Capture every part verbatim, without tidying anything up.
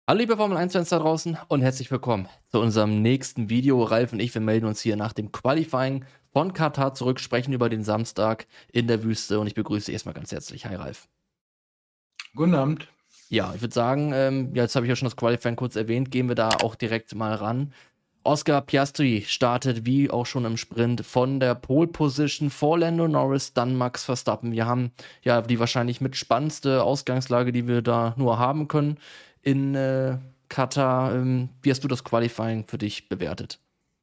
Hallo liebe Formel eins-Fans da draußen und herzlich willkommen zu unserem nächsten Video. Ralf und ich, wir melden uns hier nach dem Qualifying von Katar zurück, sprechen über den Samstag in der Wüste und ich begrüße erstmal ganz herzlich. Hi Ralf. Guten Abend. Ja, ich würde sagen, ähm, ja, jetzt habe ich ja schon das Qualifying kurz erwähnt, gehen wir da auch direkt mal ran. Oscar Piastri startet wie auch schon im Sprint von der Pole Position vor Lando Norris, dann Max Verstappen. Wir haben ja die wahrscheinlich mit spannendste Ausgangslage, die wir da nur haben können in äh, Katar. Ähm, wie hast du das Qualifying für dich bewertet?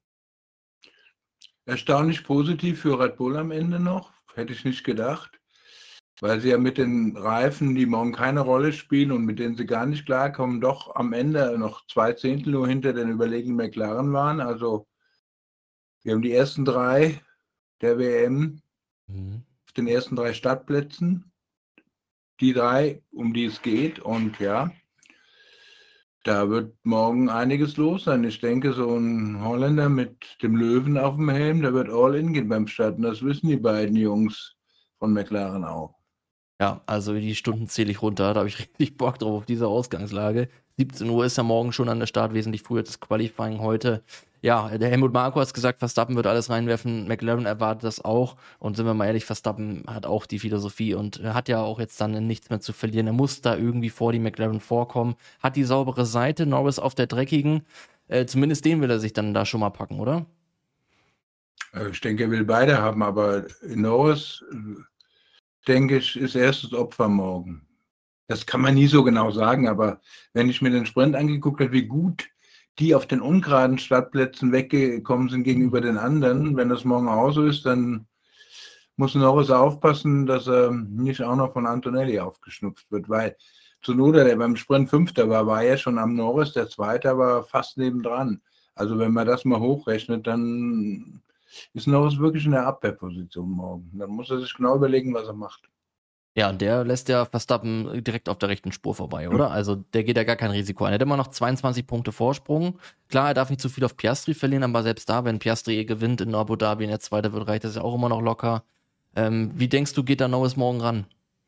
Erstaunlich positiv für Red Bull am Ende noch, hätte ich nicht gedacht, weil sie ja mit den Reifen, die morgen keine Rolle spielen und mit denen sie gar nicht klarkommen, doch am Ende noch zwei Zehntel nur hinter den überlegenen McLaren waren. Also wir haben die ersten drei der W M Mhm. auf den ersten drei Startplätzen, die drei, um die es geht, und ja, da wird morgen einiges los sein. Ich denke, so ein Holländer mit dem Löwen auf dem Helm, der wird all in gehen beim Starten. Das wissen die beiden Jungs von McLaren auch. Ja, also die Stunden zähle ich runter, da habe ich richtig Bock drauf auf diese Ausgangslage. siebzehn Uhr ist ja morgen schon an der Start, wesentlich früher das Qualifying heute. Ja, der Helmut Marko hat gesagt, Verstappen wird alles reinwerfen, McLaren erwartet das auch und sind wir mal ehrlich, Verstappen hat auch die Philosophie und er hat ja auch jetzt dann nichts mehr zu verlieren. Er muss da irgendwie vor die McLaren vorkommen, hat die saubere Seite, Norris auf der dreckigen, äh, zumindest den will er sich dann da schon mal packen, oder? Äh, Ich denke, er will beide haben, aber Norris, äh, denke ich, ist erstes Opfer morgen. Das kann man nie so genau sagen, aber wenn ich mir den Sprint angeguckt habe, wie gut die auf den ungeraden Startplätzen weggekommen sind gegenüber Mhm. den anderen, wenn das morgen auch so ist, dann muss Norris aufpassen, dass er nicht auch noch von Antonelli aufgeschnupft wird, weil Tsunoda, der beim Sprint Fünfter war, war ja schon am Norris, der Zweite war fast nebendran. Also wenn man das mal hochrechnet, dann ist Norris wirklich in der Abwehrposition morgen. Dann muss er sich genau überlegen, was er macht. Ja, und der lässt ja Verstappen direkt auf der rechten Spur vorbei, oder? Also der geht ja gar kein Risiko ein. Er hat immer noch zweiundzwanzig Punkte Vorsprung. Klar, er darf nicht zu viel auf Piastri verlieren, aber selbst da, wenn Piastri eh gewinnt in Abu Dhabi und der Zweite wird, reicht das ja auch immer noch locker. Ähm, wie denkst du, geht da Norris morgen ran?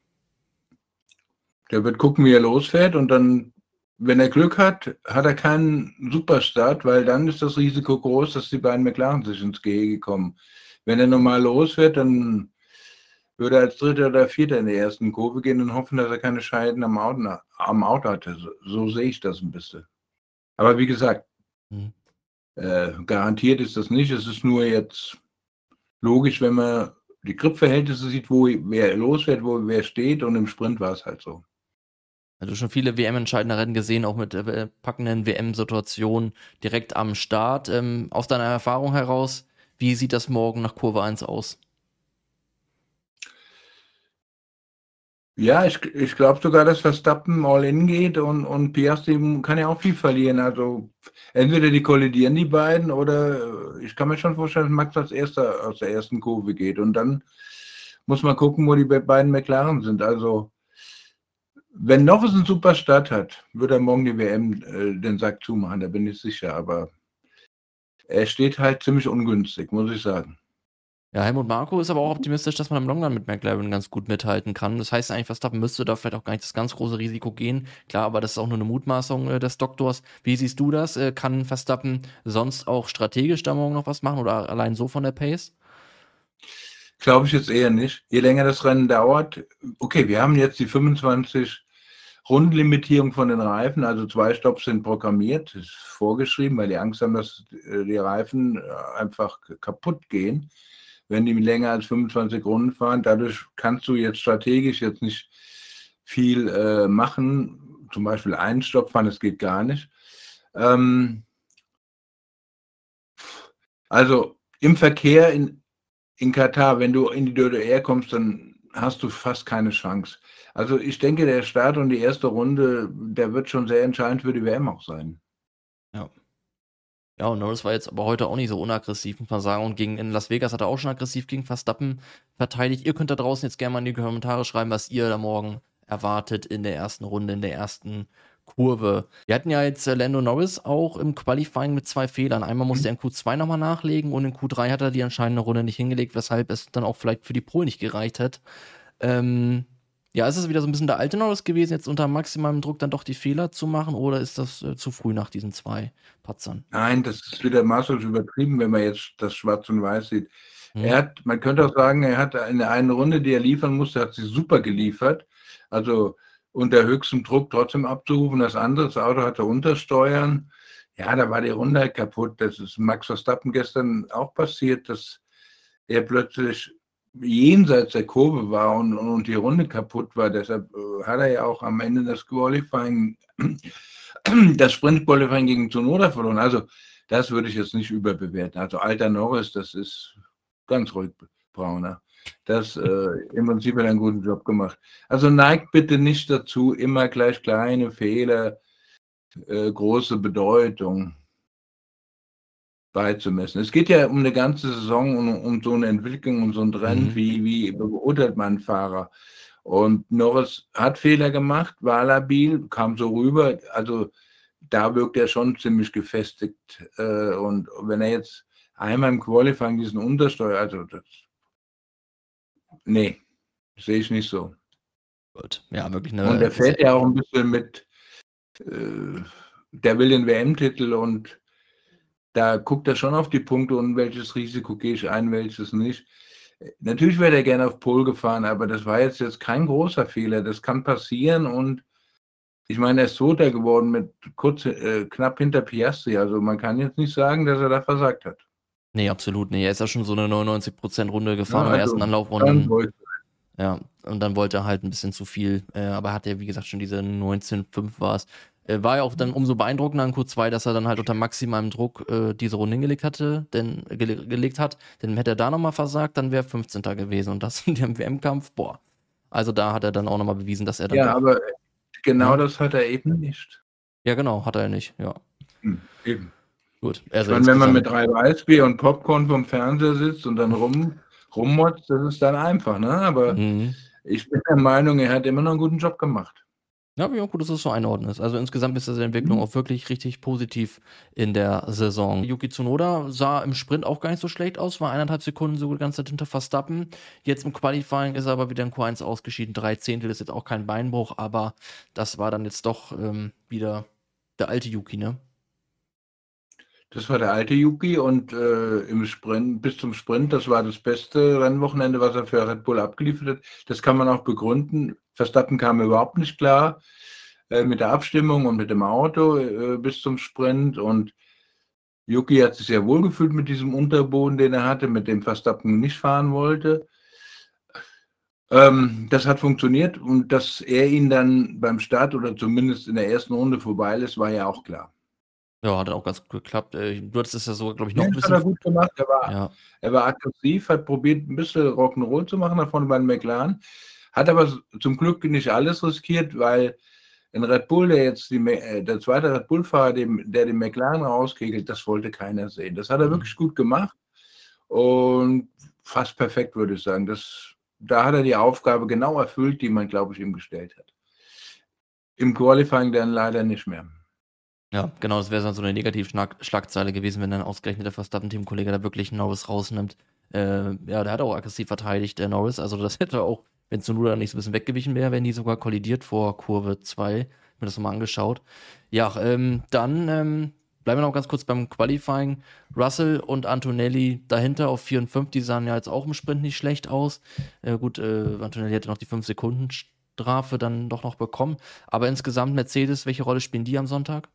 Der wird gucken, wie er losfährt, und dann, wenn er Glück hat, hat er keinen Superstart, weil dann ist das Risiko groß, dass die beiden McLaren sich ins Gehege kommen. Wenn er normal losfährt, dann würde er als Dritter oder Vierter in der ersten Kurve gehen und hoffen, dass er keine Scheiden am Auto, am Auto hatte. So, so sehe ich das ein bisschen. Aber wie gesagt, Hm. äh, garantiert ist das nicht. Es ist nur jetzt logisch, wenn man die Gripverhältnisse sieht, wo wer losfährt, wo wer steht, und im Sprint war es halt so. Also schon viele W M-entscheidende Rennen gesehen, auch mit äh, packenden W M-Situationen direkt am Start. Ähm, aus deiner Erfahrung heraus, wie sieht das morgen nach Kurve eins aus? Ja, ich, ich glaube sogar, dass Verstappen all in geht, und, und Piastri kann ja auch viel verlieren. Also entweder die kollidieren die beiden, oder äh, ich kann mir schon vorstellen, dass Max als erster aus der ersten Kurve geht. Und dann muss man gucken, wo die beiden McLaren sind. Also wenn Norris einen super Start hat, wird er morgen die W M äh, den Sack zumachen, da bin ich sicher. Aber er steht halt ziemlich ungünstig, muss ich sagen. Ja, Helmut Marko ist aber auch optimistisch, dass man im Longrun mit McLaren ganz gut mithalten kann. Das heißt eigentlich, Verstappen müsste da vielleicht auch gar nicht das ganz große Risiko gehen. Klar, aber das ist auch nur eine Mutmaßung äh, des Doktors. Wie siehst du das? Äh, kann Verstappen sonst auch strategisch da morgen noch was machen oder allein so von der Pace? Glaube ich jetzt eher nicht. Je länger das Rennen dauert, okay, wir haben jetzt die fünfundzwanzig Rundenlimitierung von den Reifen, also zwei Stopps sind programmiert, ist vorgeschrieben, weil die Angst haben, dass äh, die Reifen äh, einfach kaputt gehen, wenn die länger als fünfundzwanzig Runden fahren. Dadurch kannst du jetzt strategisch jetzt nicht viel äh, machen, zum Beispiel einen Stopp fahren, das geht gar nicht. Ähm, also im Verkehr in, in Katar, wenn du in die D D R kommst, dann hast du fast keine Chance. Also ich denke, der Start und die erste Runde, der wird schon sehr entscheidend für die W M auch sein. Ja. Ja, und Norris war jetzt aber heute auch nicht so unaggressiv, muss man sagen. Und gegen, in Las Vegas hat er auch schon aggressiv gegen Verstappen verteidigt. Ihr könnt da draußen jetzt gerne mal in die Kommentare schreiben, was ihr da morgen erwartet in der ersten Runde, in der ersten Kurve. Wir hatten ja jetzt äh, Lando Norris auch im Qualifying mit zwei Fehlern. Einmal musste er in Q zwei nochmal nachlegen und in Q drei hat er die entscheidende Runde nicht hingelegt, weshalb es dann auch vielleicht für die Pole nicht gereicht hat. Ähm, Ja, ist es wieder so ein bisschen der alte Norris gewesen, jetzt unter maximalem Druck dann doch die Fehler zu machen, oder ist das äh, zu früh nach diesen zwei Patzern? Nein, das ist wieder maßlos übertrieben, wenn man jetzt das Schwarz und Weiß sieht. Hm? Er hat, man könnte auch sagen, er hat in der einen Runde, die er liefern musste, hat sie super geliefert. Also unter höchstem Druck trotzdem abzurufen. Das andere, das Auto hatte Untersteuern. Ja, da war die Runde halt kaputt. Das ist Max Verstappen gestern auch passiert, dass er plötzlich jenseits der Kurve war und, und die Runde kaputt war. Deshalb äh, hat er ja auch am Ende das Qualifying, das Sprint-Qualifying gegen Tsunoda verloren. Also das würde ich jetzt nicht überbewerten. Also alter Norris, das ist ganz ruhig, Brauner. Das äh, im Prinzip hat er einen guten Job gemacht. Also neigt bitte nicht dazu, immer gleich kleine Fehler, äh, große Bedeutung beizumessen. Es geht ja um eine ganze Saison, um, um so eine Entwicklung, um so einen Trend, Mhm. wie, wie beurteilt man einen Fahrer. Und Norris hat Fehler gemacht, war labil, kam so rüber, also da wirkt er schon ziemlich gefestigt. Äh, und wenn er jetzt einmal im Qualifying diesen Untersteuer, also das, nee, sehe ich nicht so. Gut. Ja, wirklich Und eine er fährt sehr, ja auch ein bisschen mit, äh, der will den W M-Titel und da guckt er schon auf die Punkte und welches Risiko gehe ich ein, welches nicht. Natürlich wäre er gerne auf Pole gefahren, aber das war jetzt, jetzt kein großer Fehler. Das kann passieren und ich meine, er ist Zweiter geworden mit kurz, äh, knapp hinter Piastri. Also man kann jetzt nicht sagen, dass er da versagt hat. nee, absolut nicht. Er ist ja schon so eine neunundneunzig Prozent Runde gefahren Ja, im also ersten Anlauf und dann dann, wollte- ja, und dann wollte er halt ein bisschen zu viel, äh, aber hat er, wie gesagt, schon diese neunzehn Komma fünf war es. Äh, war ja auch dann umso beeindruckender in Q zwei, dass er dann halt unter maximalem Druck äh, diese Runde hingelegt hatte, denn äh, gele gelegt hat. Denn hätte er da nochmal versagt, dann wäre er fünfzehnter gewesen. Und das in dem W M-Kampf, boah. Also da hat er dann auch nochmal bewiesen, dass er dann ja, doch. aber genau Ja, das hat er eben nicht. ja, genau, hat er nicht, ja. Hm, eben. Gut, Ich also meine, wenn man insgesamt. mit drei Weißbier und Popcorn vom Fernseher sitzt und dann rum, rummotzt, das ist dann einfach, ne? Aber Mhm. ich bin der Meinung, er hat immer noch einen guten Job gemacht. Ja, ja, gut, dass es so einordnen ist. Also insgesamt ist diese Entwicklung auch wirklich richtig positiv in der Saison. Yuki Tsunoda sah im Sprint auch gar nicht so schlecht aus, war eineinhalb Sekunden so die ganze Zeit hinter Verstappen. Jetzt im Qualifying ist er aber wieder in Q eins ausgeschieden. Drei Zehntel ist jetzt auch kein Beinbruch, aber das war dann jetzt doch ähm, wieder der alte Yuki, ne? Das war der alte Yuki und äh, im Sprint, bis zum Sprint, das war das beste Rennwochenende, was er für Red Bull abgeliefert hat. Das kann man auch begründen. Verstappen kam überhaupt nicht klar äh, mit der Abstimmung und mit dem Auto äh, bis zum Sprint und Yuki hat sich sehr wohl gefühlt mit diesem Unterboden, den er hatte, mit dem Verstappen nicht fahren wollte. Ähm, das hat funktioniert und dass er ihn dann beim Start oder zumindest in der ersten Runde vorbei lässt, war ja auch klar. Ja, hat auch ganz gut geklappt. Äh, Du hattest es ja so, glaube ich, noch Ja, ein das hat bisschen. er gut gemacht. Er war, Ja. er war aggressiv, hat probiert, ein bisschen Rock'n'Roll zu machen da vorne bei den McLaren, hat aber zum Glück nicht alles riskiert, weil ein Red Bull, der jetzt die, äh, der zweite Red Bull-Fahrer, der den McLaren rauskegelt, das wollte keiner sehen. Das hat er wirklich gut gemacht und fast perfekt, würde ich sagen. Das, da hat er die Aufgabe genau erfüllt, die man, glaube ich, ihm gestellt hat. Im Qualifying dann leider nicht mehr. Ja, genau, das wäre dann so eine Negativschlagzeile gewesen, wenn dann ausgerechnet der Verstappen-Teamkollege da wirklich Norris rausnimmt. Äh, ja, der hat auch aggressiv verteidigt, der Norris. Also das hätte auch, wenn Tsunoda nicht so ein bisschen weggewichen wäre, wären die sogar kollidiert vor Kurve zwei. Ich hab mir das nochmal angeschaut. Ja, ähm, dann ähm, bleiben wir noch ganz kurz beim Qualifying. Russell und Antonelli dahinter auf vier und fünf, die sahen ja jetzt auch im Sprint nicht schlecht aus. Äh, gut, äh, Antonelli hätte noch die fünf Sekunden Strafe dann doch noch bekommen. Aber insgesamt Mercedes, welche Rolle spielen die am Sonntag?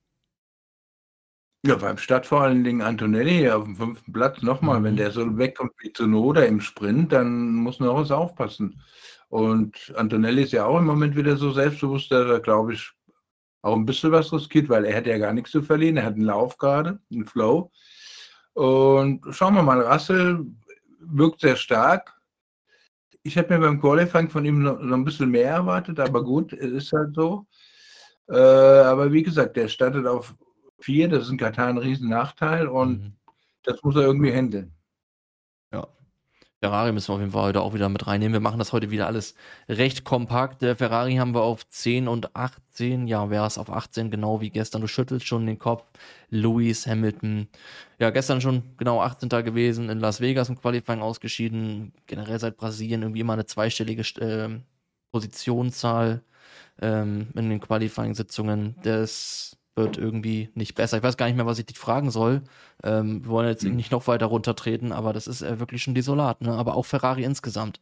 Ja, beim Start vor allen Dingen Antonelli auf dem fünften Platz nochmal. Wenn Mhm. der so wegkommt wie Tsunoda im Sprint, dann muss Norris aufpassen. Und Antonelli ist ja auch im Moment wieder so selbstbewusst, dass er, glaube ich, auch ein bisschen was riskiert, weil er hat ja gar nichts zu verlieren. Er hat einen Lauf gerade, einen Flow. Und schauen wir mal, Russell wirkt sehr stark. Ich hätte mir beim Qualifying von ihm noch, noch ein bisschen mehr erwartet, aber gut, es ist halt so. Äh, aber wie gesagt, der startet auf vier, das ist in Katar ein riesen Nachteil und Mhm. das muss er irgendwie handeln. Ja. Ferrari müssen wir auf jeden Fall heute auch wieder mit reinnehmen. Wir machen das heute wieder alles recht kompakt. Der Ferrari haben wir auf zehn und achtzehn. Ja, wäre es auf achtzehn, genau wie gestern. Du schüttelst schon den Kopf. Lewis Hamilton. Ja, gestern schon genau achtzehnter gewesen. In Las Vegas im Qualifying ausgeschieden. Generell seit Brasilien irgendwie immer eine zweistellige äh, Positionszahl ähm, in den Qualifying-Sitzungen, das wird irgendwie nicht besser. Ich weiß gar nicht mehr, was ich dich fragen soll. Ähm, wir wollen jetzt Hm. nicht noch weiter runtertreten, aber das ist äh, wirklich schon desolat, ne? Aber auch Ferrari insgesamt.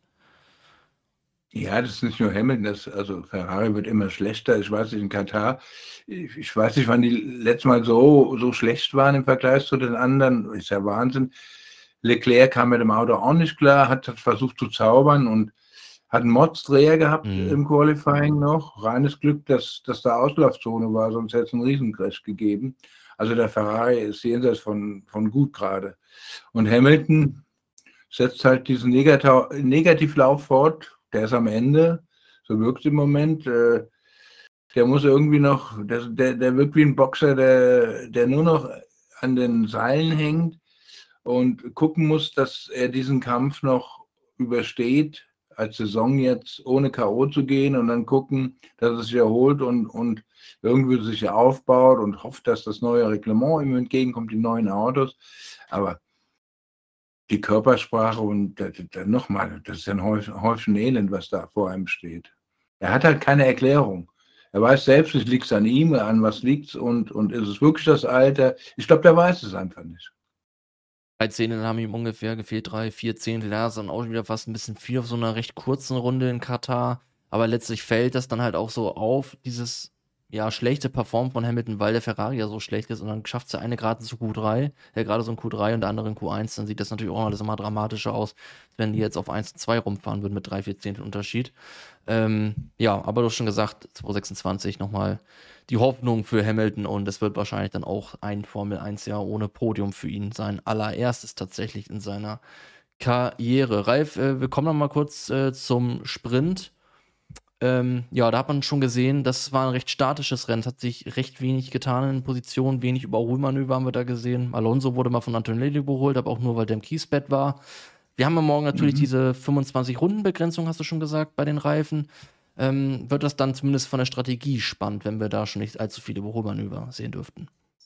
Ja, das ist nicht nur Hamilton, das, also Ferrari wird immer schlechter. Ich weiß nicht, in Katar, ich, ich weiß nicht, wann die letztes Mal so, so schlecht waren im Vergleich zu den anderen. Ist ja Wahnsinn. Leclerc kam mit dem Auto auch nicht klar, hat versucht zu zaubern und hat einen Mods-Dreher gehabt Mhm. im Qualifying noch. Reines Glück, dass, dass da Auslaufzone war, sonst hätte es einen Riesencrash gegeben. Also der Ferrari ist jenseits von, von gut gerade. Und Hamilton setzt halt diesen Negativ Negativlauf fort. Der ist am Ende, so wirkt es im Moment. Äh, der muss irgendwie noch, der, der, der wirkt wie ein Boxer, der, der nur noch an den Seilen hängt und gucken muss, dass er diesen Kampf noch übersteht, als Saison jetzt ohne K O zu gehen und dann gucken, dass es sich erholt und, und irgendwie sich aufbaut und hofft, dass das neue Reglement ihm entgegenkommt, die neuen Autos. Aber die Körpersprache und nochmal, das ist ein Häufchen Elend, was da vor einem steht. Er hat halt keine Erklärung. Er weiß selbst, es liegt an ihm, an was liegt und, und ist es wirklich das Alter? Ich glaube, der weiß es einfach nicht. Drei Zehntel haben ihm ungefähr gefehlt, drei, vier Zehntel, ja, ist dann auch wieder fast ein bisschen viel auf so einer recht kurzen Runde in Katar. Aber letztlich fällt das dann halt auch so auf, dieses ja, schlechte Perform von Hamilton, weil der Ferrari ja so schlecht ist und dann schafft es der eine gerade zu Q drei, der gerade so ein Q drei und der andere in Q eins, dann sieht das natürlich auch alles immer dramatischer aus, wenn die jetzt auf eins und zwei rumfahren würden mit drei, vier Zehntel Unterschied. Ähm, ja, aber du hast schon gesagt, zwanzig sechsundzwanzig nochmal die Hoffnung für Hamilton und es wird wahrscheinlich dann auch ein Formel eins Jahr ohne Podium für ihn sein. Allererstes tatsächlich in seiner Karriere. Ralf, äh, wir kommen noch mal kurz äh, zum Sprint. Ähm, ja, da hat man schon gesehen, das war ein recht statisches Rennen. Es hat sich recht wenig getan in Positionen, wenig Überholmanöver haben wir da gesehen. Alonso wurde mal von Antonelli überholt, aber auch nur, weil der im Kiesbett war. Wir haben ja morgen natürlich mhm. diese fünfundzwanzig-Runden-Begrenzung, hast du schon gesagt, bei den Reifen. Ähm, wird das dann zumindest von der Strategie spannend, wenn wir da schon nicht allzu viele Überholmanöver sehen dürften?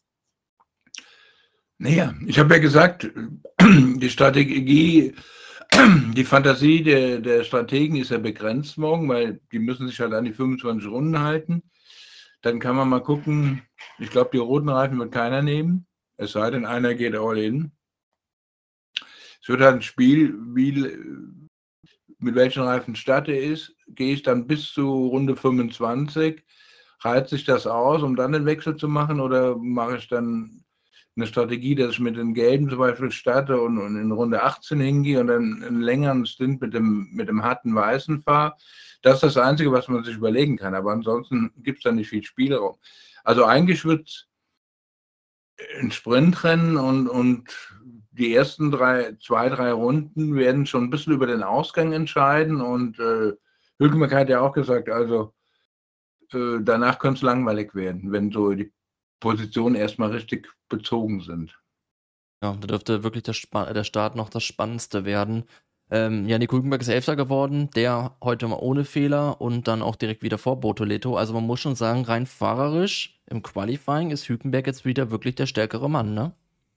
Naja, ich habe ja gesagt, die Strategie, die Fantasie der, der Strategen ist ja begrenzt morgen, weil die müssen sich halt an die fünfundzwanzig Runden halten. Dann kann man mal gucken, ich glaube, die roten Reifen wird keiner nehmen, es sei denn, einer geht all in. Es wird halt ein Spiel, wie, mit welchen Reifen starte ist, gehe ich dann bis zu Runde fünfundzwanzig, reizt sich das aus, um dann den Wechsel zu machen, oder mache ich dann eine Strategie, dass ich mit den Gelben zum Beispiel starte und, und in Runde achtzehn hingehe und dann einen längeren Stint mit dem, mit dem harten Weißen fahre. Das ist das Einzige, was man sich überlegen kann, aber ansonsten gibt es da nicht viel Spielraum. Also eigentlich wird es ein Sprintrennen und, und die ersten drei, zwei, drei Runden werden schon ein bisschen über den Ausgang entscheiden und äh, Hülkenberg hat ja auch gesagt, also äh, danach könnte es langweilig werden, wenn so die Positionen erstmal richtig bezogen sind. Ja, da dürfte wirklich der, Sp- der Start noch das Spannendste werden. Ähm, Janik Hülkenberg ist Elfter geworden, der heute mal ohne Fehler und dann auch direkt wieder vor Bortoleto. Also man muss schon sagen, rein fahrerisch im Qualifying ist Hülkenberg jetzt wieder wirklich der stärkere Mann, ne?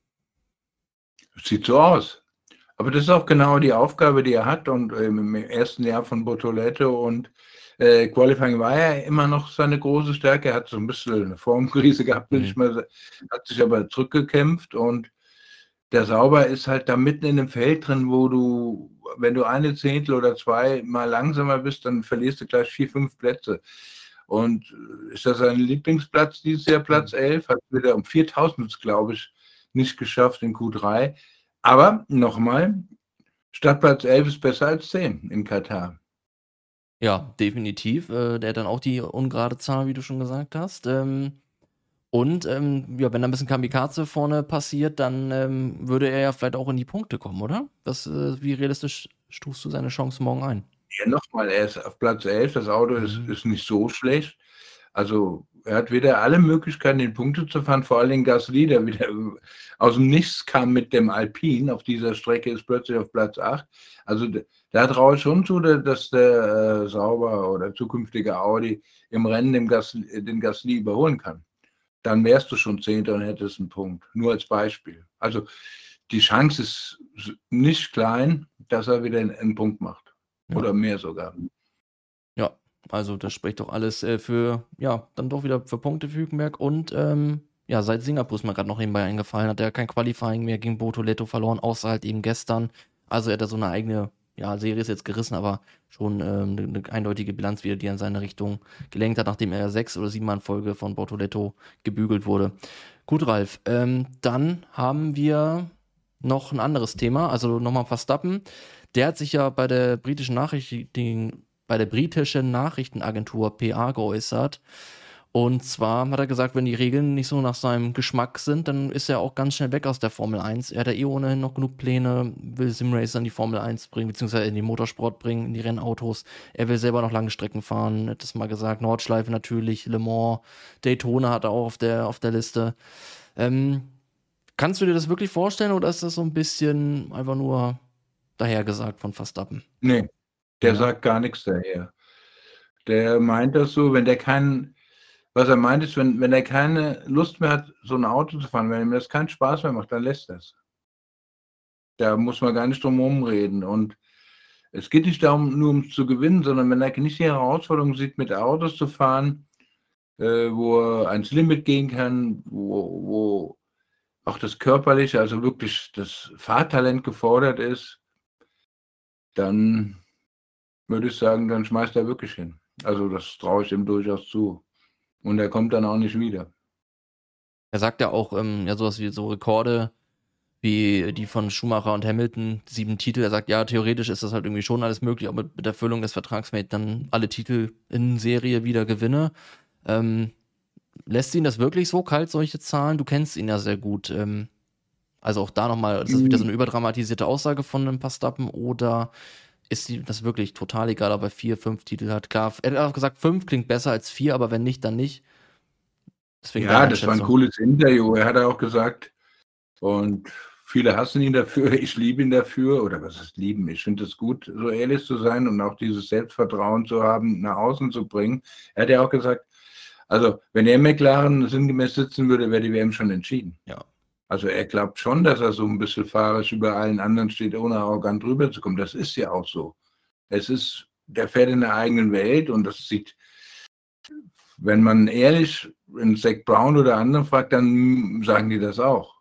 Sieht so aus. Aber das ist auch genau die Aufgabe, die er hat. Und ähm, im ersten Jahr von Bortoleto und äh, Qualifying war ja immer noch seine große Stärke. Er hat so ein bisschen eine Formkrise gehabt, will Mhm. ich mal sagen, hat sich aber zurückgekämpft. Und der Sauber ist halt da mitten in dem Feld drin, wo du, wenn du eine Zehntel oder zwei mal langsamer bist, dann verlierst du gleich vier, fünf Plätze. Und ist das sein Lieblingsplatz dieses Jahr, Platz elf? Hat wieder um viertausend, glaube ich, nicht geschafft in Q drei. Aber nochmal, Stadtplatz elf ist besser als zehn in Katar. Ja, definitiv. Äh, der hat dann auch die ungerade Zahl, wie du schon gesagt hast. Ähm, und ähm, ja, wenn da ein bisschen Kamikaze vorne passiert, dann ähm, würde er ja vielleicht auch in die Punkte kommen, oder? Das, äh, wie realistisch stufst du seine Chance morgen ein? Ja, nochmal, er ist auf Platz elf, das Auto Mhm. ist, ist nicht so schlecht. Also er hat wieder alle Möglichkeiten, in Punkte zu fahren, vor allem Gasly, der wieder aus dem Nichts kam mit dem Alpine auf dieser Strecke, ist plötzlich auf Platz acht. Also da traue ich schon zu, dass der äh, Sauber oder zukünftige Audi im Rennen den Gasly, den Gasly überholen kann. Dann wärst du schon Zehnter und hättest einen Punkt. Nur als Beispiel. Also die Chance ist nicht klein, dass er wieder einen, einen Punkt macht. Ja. Oder mehr sogar. Ja, Also das spricht doch alles äh, für, ja, dann doch wieder für Punkte für Hülkenberg. Und ähm, ja, seit Singapur ist mir gerade noch nebenbei eingefallen, hat er kein Qualifying mehr gegen Bortoleto verloren, außer halt eben gestern. Also er hat da so eine eigene, ja, Serie ist jetzt gerissen, aber schon ähm, eine, eine eindeutige Bilanz wieder, die er in seine Richtung gelenkt hat, nachdem er sechs oder sieben Mal in Folge von Bortoleto gebügelt wurde. Gut, Ralf, ähm, dann haben wir noch ein anderes Thema, also nochmal Verstappen. Der hat sich ja bei der britischen Nachrichten, bei der britischen Nachrichtenagentur P A geäußert. Und zwar hat er gesagt, wenn die Regeln nicht so nach seinem Geschmack sind, dann ist er auch ganz schnell weg aus der Formel eins. Er hat ja eh ohnehin noch genug Pläne, will Simracer in die Formel eins bringen, beziehungsweise in den Motorsport bringen, in die Rennautos. Er will selber noch lange Strecken fahren, hat das mal gesagt. Nordschleife natürlich, Le Mans, Daytona hat er auch auf der, auf der Liste. Ähm, kannst du dir das wirklich vorstellen oder ist das so ein bisschen einfach nur dahergesagt von Verstappen? Nee, der Ja. sagt gar nichts daher. Der meint das so, wenn der keinen, was er meint ist, wenn, wenn er keine Lust mehr hat, so ein Auto zu fahren, wenn ihm das keinen Spaß mehr macht, dann lässt das. Da muss man gar nicht drum herum reden. Und es geht nicht darum, nur um zu gewinnen, sondern wenn er nicht die Herausforderung sieht, mit Autos zu fahren, äh, wo er ans Limit gehen kann, wo, wo auch das Körperliche, also wirklich das Fahrtalent gefordert ist, dann würde ich sagen, dann schmeißt er wirklich hin. Also das traue ich ihm durchaus zu. Und er kommt dann auch nicht wieder. Er sagt ja auch, ähm, ja, sowas wie so Rekorde wie die von Schumacher und Hamilton, sieben Titel. Er sagt, ja, theoretisch ist das halt irgendwie schon alles möglich, auch mit, mit Erfüllung des Vertrags, wenn ich dann alle Titel in Serie wieder gewinne. Ähm, lässt ihn das wirklich so kalt, solche Zahlen? Du kennst ihn ja sehr gut. Ähm, also auch da nochmal, ist das wieder so eine überdramatisierte Aussage von einem Verstappen oder ist die, das wirklich total egal, ob er vier, fünf Titel hat? Klar, er hat auch gesagt, fünf klingt besser als vier, aber wenn nicht, dann nicht. Deswegen ja, das war ein cooles Interview. Er hat auch gesagt, und viele hassen ihn dafür, ich liebe ihn dafür, oder was ist lieben? Ich finde es gut, so ehrlich zu sein und auch dieses Selbstvertrauen zu haben, nach außen zu bringen. Er hat ja auch gesagt, also wenn er McLaren sinngemäß sitzen würde, wäre die W M schon entschieden. Ja. Also er glaubt schon, dass er so ein bisschen fahrerisch über allen anderen steht, ohne arrogant rüberzukommen. Das ist ja auch so. Es ist, der fährt in der eigenen Welt und das sieht, wenn man ehrlich in Zach Brown oder anderen fragt, dann sagen die das auch.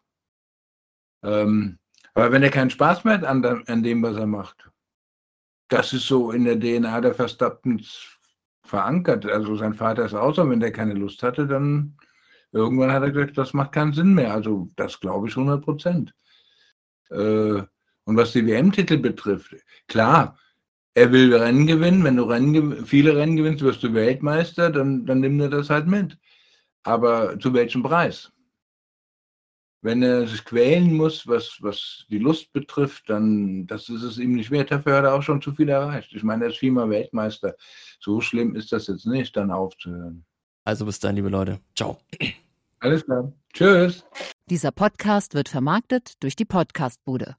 Ähm, aber wenn er keinen Spaß mehr hat an, an dem, was er macht, das ist so in der D N A der Verstappens verankert. Also sein Vater ist auch so, wenn der keine Lust hatte, dann irgendwann hat er gesagt, das macht keinen Sinn mehr. Also das glaube ich hundert Prozent. Äh, und was die W M-Titel betrifft, klar, er will Rennen gewinnen. Wenn du Rennen, viele Rennen gewinnst, wirst du Weltmeister, dann, dann nimmt er das halt mit. Aber zu welchem Preis? Wenn er sich quälen muss, was, was die Lust betrifft, dann das ist es ihm nicht wert. Dafür hat er auch schon zu viel erreicht. Ich meine, er ist viermal Weltmeister. So schlimm ist das jetzt nicht, dann aufzuhören. Also bis dann, liebe Leute. Ciao. Alles klar. Tschüss. Dieser Podcast wird vermarktet durch die Podcastbude.